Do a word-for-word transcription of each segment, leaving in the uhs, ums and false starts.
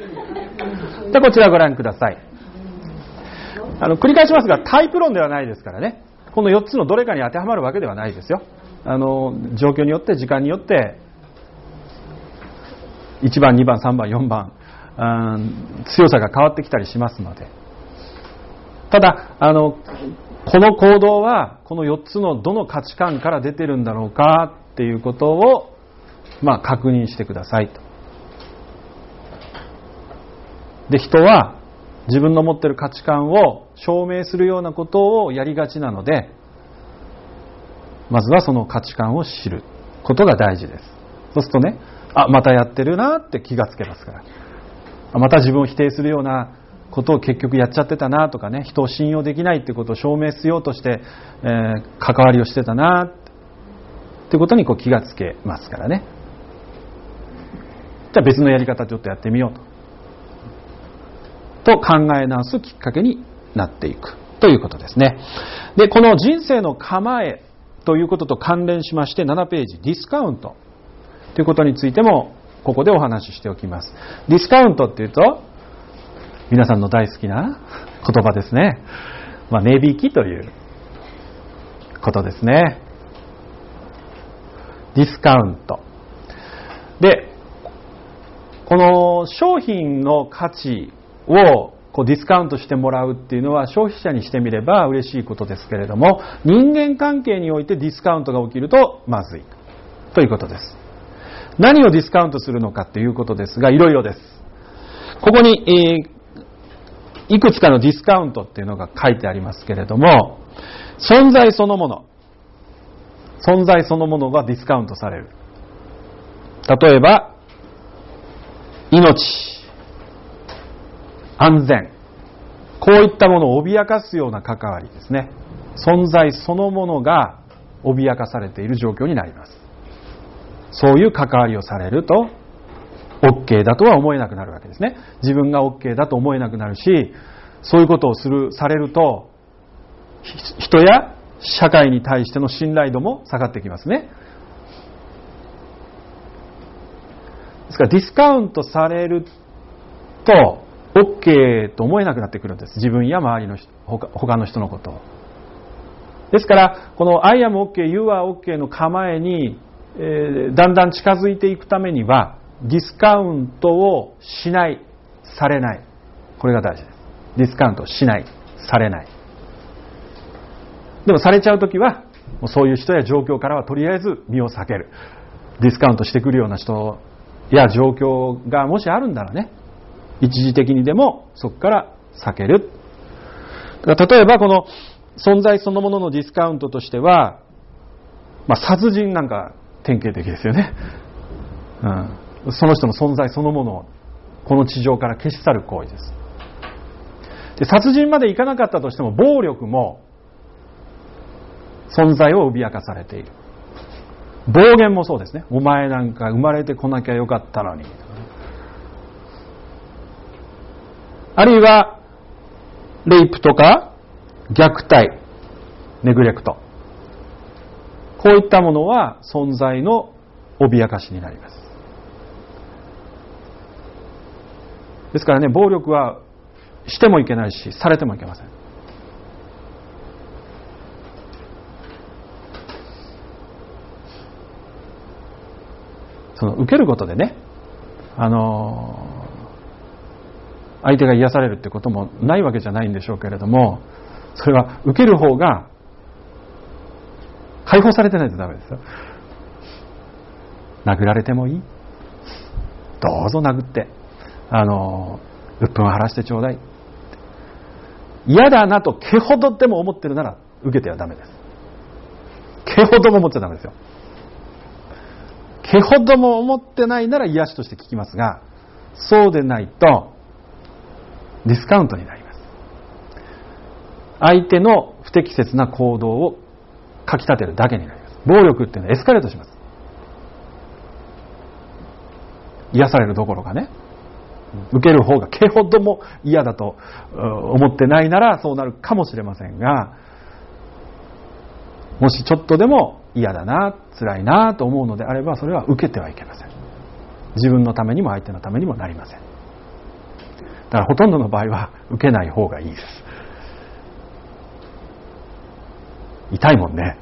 でこちらご覧ください。あの繰り返しますが、タイプ論ではないですからね。このよっつのどれかに当てはまるわけではないですよ。あの状況によって時間によっていちばんにばんさんばんよんばん、うん、強さが変わってきたりしますので、ただあのこの行動はこのよっつのどの価値観から出てるんだろうかっていうことを、まあ、確認してくださいと。で、人は自分の持っている価値観を証明するようなことをやりがちなので、まずはその価値観を知ることが大事です。そうするとね、あ、またやってるなって気がつけますから。あ、また自分を否定するようなことを結局やっちゃってたなとかね、人を信用できないってことを証明しようとして、えー、関わりをしてたなってことにこう気がつけますからね。じゃあ別のやり方ちょっとやってみようとと考え直すきっかけになっていくということですね。で、この人生の構えということと関連しましてななページ、ディスカウントということについてもここでお話ししておきます。ディスカウントっていうと皆さんの大好きな言葉ですね。まあ、値引きということですね。ディスカウントで、この商品の価値をこうディスカウントしてもらうっていうのは消費者にしてみれば嬉しいことですけれども、人間関係においてディスカウントが起きるとまずいということです。何をディスカウントするのかということですが、いろいろです。ここに、えーいくつかのディスカウントっていうのが書いてありますけれども、存在そのもの存在そのものがディスカウントされる。例えば命、安全、こういったものを脅かすような関わりですね。存在そのものが脅かされている状況になります。そういう関わりをされるとOK だとは思えなくなるわけですね。自分が OK だと思えなくなるし、そういうことをする、されると、人や社会に対しての信頼度も下がってきますね。ですからディスカウントされると OK と思えなくなってくるんです。自分や周りの人、他、他の人のことを。ですからこの I am OK, You are OK の構えに、えー、だんだん近づいていくためにはディスカウントをしない、されない。これが大事です。ディスカウントしない、されない。でもされちゃうときは、もうそういう人や状況からはとりあえず身を避ける。ディスカウントしてくるような人や状況がもしあるんならね、一時的にでもそこから避ける。例えばこの存在そのもののディスカウントとしては、まあ、殺人なんか典型的ですよね。うん、その人の存在そのものをこの地上から消し去る行為です。で、殺人までいかなかったとしても暴力も存在を脅かされている。暴言もそうですね。お前なんか生まれてこなきゃよかったのに。あるいはレイプとか虐待、ネグレクト、こういったものは存在の脅かしになります。ですからね、暴力はしてもいけないし、されてもいけません。その受けることでね、あの相手が癒されるってこともないわけじゃないんでしょうけれども、それは受ける方が解放されてないとダメですよ。殴られてもいい、どうぞ殴って、あの鬱憤を晴らしてちょうだい。嫌だなと毛ほどでも思ってるなら受けてはダメです。毛ほども思っちゃダメですよ。毛ほども思ってないなら癒しとして聞きますが、そうでないとディスカウントになります。相手の不適切な行動をかき立てるだけになります。暴力っていうのはエスカレートします。癒されるどころかね、受ける方が毛ほども嫌だと思ってないならそうなるかもしれませんが、もしちょっとでも嫌だな、辛いなと思うのであれば、それは受けてはいけません。自分のためにも相手のためにもなりません。 だからほとんどの場合は受けない方がいいです。痛いもんね。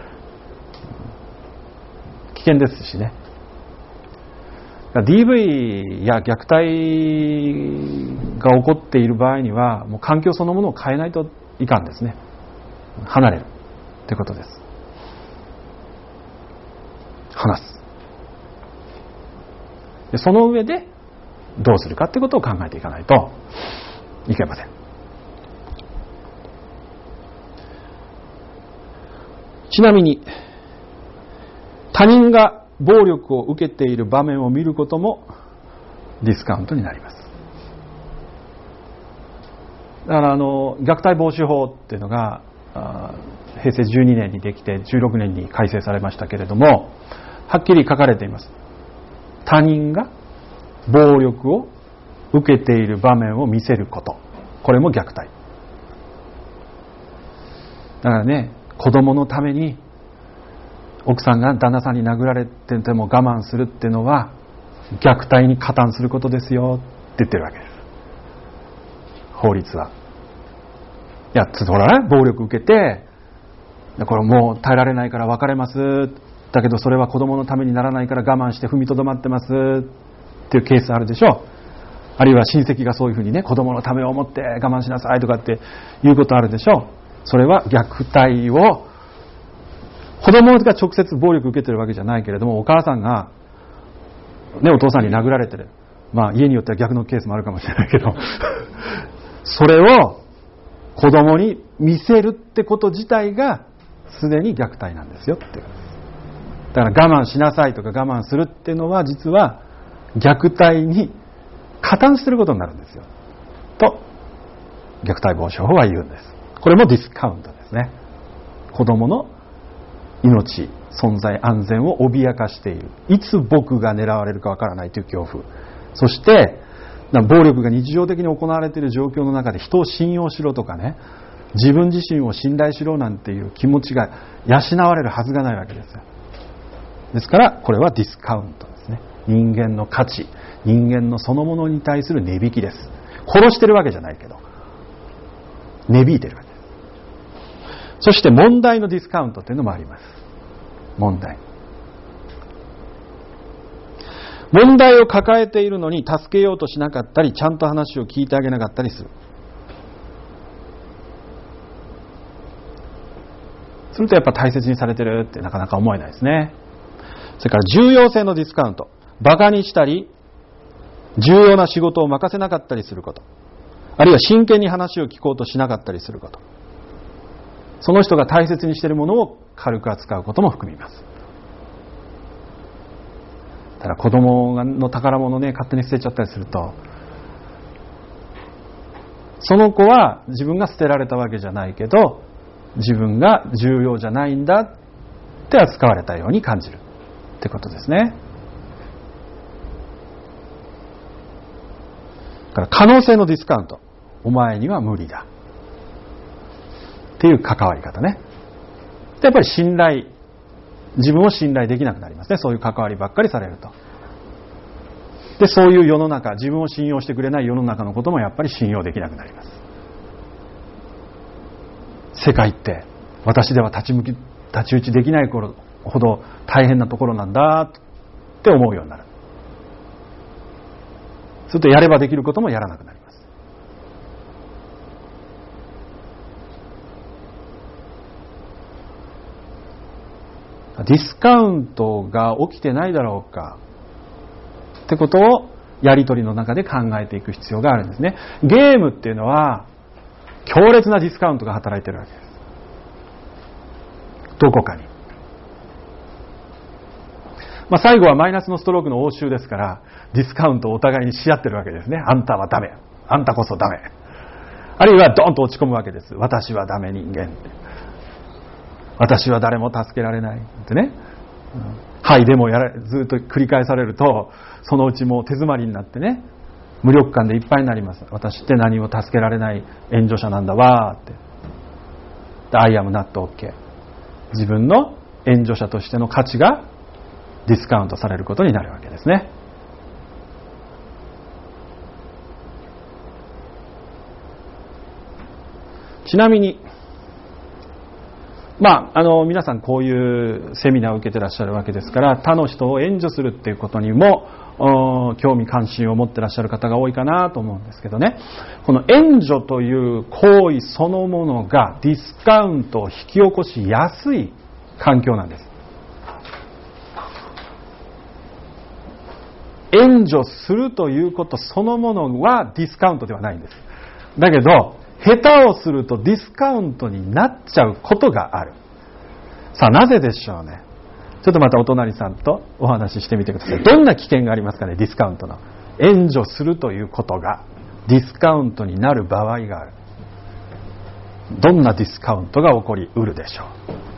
危険ですしね。ディーブイ や虐待が起こっている場合には、もう環境そのものを変えないといかんですね。離れるということです。話す。でその上でどうするかということを考えていかないといけません。ちなみに他人が暴力を受けている場面を見ることもディスカウントになります。だからあの虐待防止法っていうのがへいせいじゅうにねんにできてじゅうろくねんに改正されましたけれども、はっきり書かれています。他人が暴力を受けている場面を見せること、これも虐待。だからね、子供のために奥さんが旦那さんに殴られてても我慢するっていうのは虐待に加担することですよって言ってるわけです。法律は。いや、そらね、暴力受けて、これもう耐えられないから別れます。だけどそれは子供のためにならないから我慢して踏みとどまってますっていうケースあるでしょ。あるいは親戚がそういうふうにね、子供のためを思って我慢しなさいとかっていうことあるでしょ。それは虐待を、子供が直接暴力受けてるわけじゃないけれども、お母さんが、ね、お父さんに殴られてる。まあ家によっては逆のケースもあるかもしれないけど、それを子供に見せるってこと自体がすでに虐待なんですよって。だから我慢しなさいとか我慢するっていうのは実は虐待に加担していることになるんですよ。と、虐待防止法は言うんです。これもディスカウントですね。子供の命、存在、安全を脅かしている。いつ僕が狙われるかわからないという恐怖。そして、暴力が日常的に行われている状況の中で人を信用しろとかね、自分自身を信頼しろなんていう気持ちが養われるはずがないわけですよ。ですから、これはディスカウントですね。人間の価値、人間のそのものに対する値引きです。殺してるわけじゃないけど、値引いてるわけです。そして問題のディスカウントというのもあります。問題。問題を抱えているのに助けようとしなかったり、ちゃんと話を聞いてあげなかったりする。するとやっぱ大切にされてるってなかなか思えないですね。それから重要性のディスカウント。馬鹿にしたり、重要な仕事を任せなかったりすること。あるいは真剣に話を聞こうとしなかったりすること。その人が大切にしているものを軽く扱うことも含みます。ただ子供の宝物をね、勝手に捨てちゃったりすると、その子は自分が捨てられたわけじゃないけど、自分が重要じゃないんだって扱われたように感じるってことですね。だから可能性のディスカウント。お前には無理だっていう関わり方ね。でやっぱり信頼、自分を信頼できなくなりますね。そういう関わりばっかりされると。でそういう世の中、自分を信用してくれない世の中のこともやっぱり信用できなくなります。世界って私では立ち向き太刀打ちできない頃ほど大変なところなんだって思うようになる。するとやればできることもやらなくなります。ディスカウントが起きてないだろうかってことをやり取りの中で考えていく必要があるんですね。ゲームっていうのは強烈なディスカウントが働いているわけです。どこかに。まあ、最後はマイナスのストロークの応酬ですから、ディスカウントをお互いにし合ってるわけですね。あんたはダメ。あんたこそダメ。あるいはドーンと落ち込むわけです。私はダメ人間。私は誰も助けられないってね。うん、はいでもやらずっと繰り返されると、そのうちもう手詰まりになってね、無力感でいっぱいになります。私って何も助けられない援助者なんだわーって。I am not OK。自分の援助者としての価値がディスカウントされることになるわけですね。 ちなみに、まあ、あの皆さんこういうセミナーを受けてらっしゃるわけですから、他の人を援助するっていうことにも興味関心を持ってらっしゃる方が多いかなと思うんですけどね、この援助という行為そのものがディスカウントを引き起こしやすい環境なんです。援助するということそのものはディスカウントではないんです。だけど下手をするとディスカウントになっちゃうことがある。さあなぜでしょうね。ちょっとまたお隣さんとお話ししてみてください。どんな危険がありますかね、ディスカウントの。援助するということがディスカウントになる場合がある。どんなディスカウントが起こりうるでしょう。